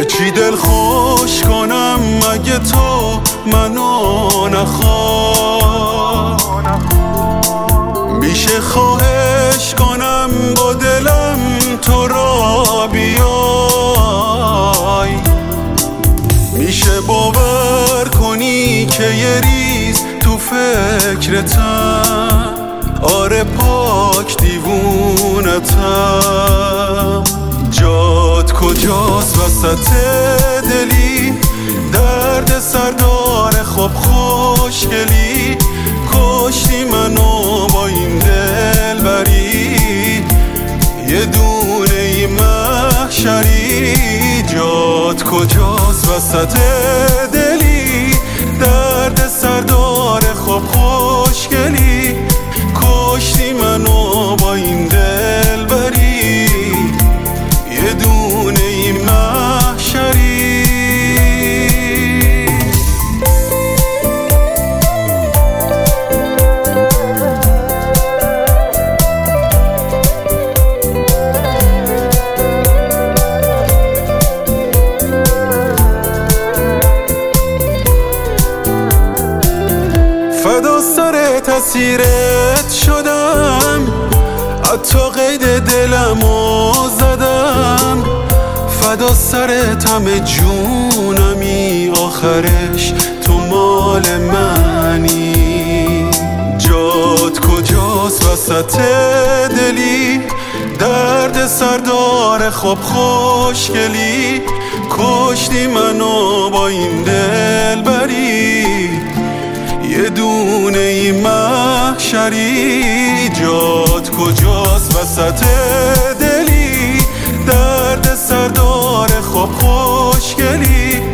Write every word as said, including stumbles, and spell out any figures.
چی دل خوش کنم مگه تو منو نخواه؟ میشه خواهش کنم با دلم تو را بیای؟ میشه باور کنی که یه ریز تو فکرتم؟ آره پاک دیوونتم. جات کجاست وسط دلی؟ درد سردار خوب خوشگلی، کشتی منو با این دل بری، یه دونه ای محشری. جات کجاست وسط دلی؟ درد سردار خوب خوشگلی، کشتی منو با این دل بری، یه دونه ای محشری. فدا سر تاثیرت شدم، حتی قید دلمو زدم. فدا سرت همه جونمی، آخرش تو مال منی. جات کجاست وسط دلی؟ درد سردار خوب خوشگلی، کشتی منو با این دل بری، یه دونه ای محشری. جات کجاست وسط دلی؟ درد سردار خوب خوشگلی،